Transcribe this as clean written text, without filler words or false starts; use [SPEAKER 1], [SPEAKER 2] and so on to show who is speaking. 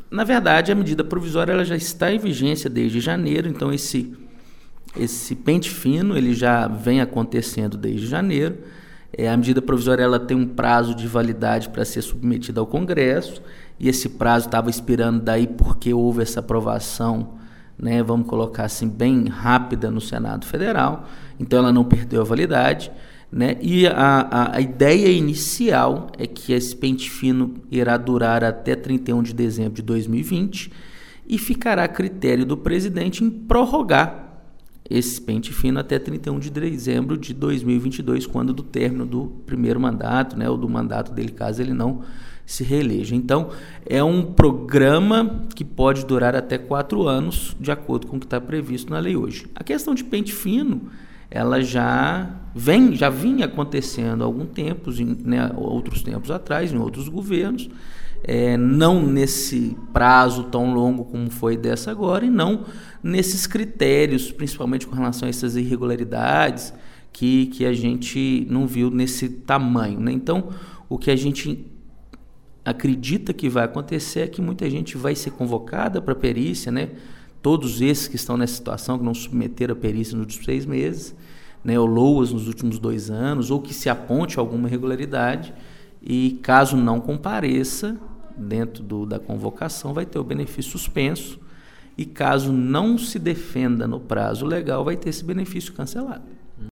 [SPEAKER 1] Na verdade, a medida provisória ela já está em vigência desde janeiro, então esse pente fino ele já vem acontecendo desde janeiro. A medida provisória ela tem um prazo de validade para ser submetida ao Congresso, e esse prazo estava expirando daí porque houve essa aprovação, né, vamos colocar assim, bem rápida no Senado Federal, então ela não perdeu a validade, né, e a ideia inicial é que esse pente fino irá durar até 31 de dezembro de 2020 e ficará a critério do presidente em prorrogar esse pente fino até 31 de dezembro de 2022, quando do término do primeiro mandato, né, ou do mandato dele, caso ele não se reeleja. Então, é um programa que pode durar até 4 anos, de acordo com o que está previsto na lei hoje. A questão de pente fino, ela já vinha acontecendo há algum tempo, né, outros tempos atrás, em outros governos, não nesse prazo tão longo como foi dessa agora, e não nesses critérios, principalmente com relação a essas irregularidades que a gente não viu nesse tamanho, né? Então, o que a gente acredita que vai acontecer é que muita gente vai ser convocada para a perícia, né? Todos esses que estão nessa situação, que não submeteram a perícia nos 6 meses, né? Ou LOAS nos últimos 2 anos, ou que se aponte alguma irregularidade, e caso não compareça dentro da convocação, vai ter o benefício suspenso, e caso não se defenda no prazo legal, vai ter esse benefício cancelado.